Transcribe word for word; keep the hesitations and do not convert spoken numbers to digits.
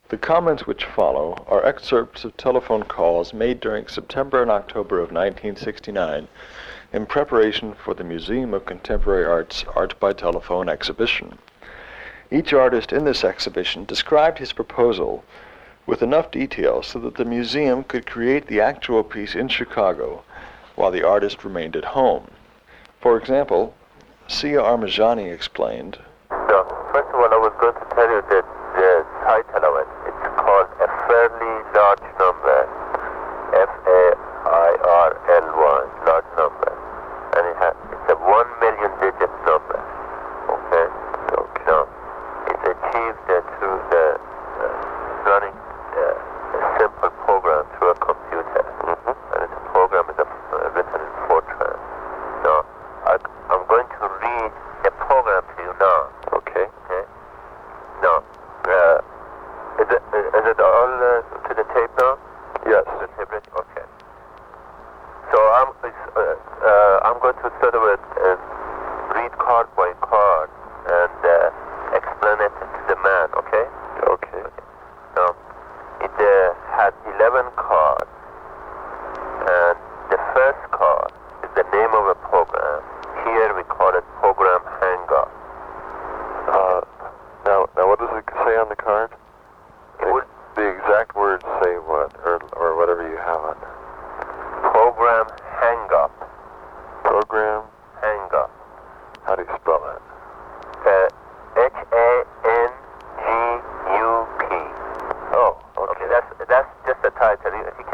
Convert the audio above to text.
The comments which follow are excerpts of telephone calls made during September and October of nineteen sixty-nine in preparation for the Museum of Contemporary Art's Art by Telephone exhibition. Each artist in this exhibition described his proposal with enough detail so that the museum could create the actual piece in Chicago while the artist remained at home. For example, Sia Armajani explained, So, first of all, I was going to tell you that the title of it, it's called A Fairly Large Number, F A I R L Y, large number. And it has, it's a one million digit number. Okay? Okay. Now, it's achieved uh, through the uh, running uh, a simple program through a computer. Mm-hmm. And it's a program is a, uh, written in Fortran. Now, I, I'm going to read a program to you now. Okay. Okay? Now, uh, is it, is it all uh, to the tape now? Yes. The tape ready? Okay. So I'm, uh, uh, I'm going to sort of uh, read card by card and uh, explain it to the man, okay? Okay. Now, it uh, has eleven cards, and the first card is the name of a program. Here we call it Program Hang Up. Uh, now, now, what does it say on the card? It would The exact words say what, or or whatever you have on there. Program Hang Up. Program. Hang Up. How do you spell that? Uh, H A N G U P. Oh, Okay, okay. that's that's just the title. He, he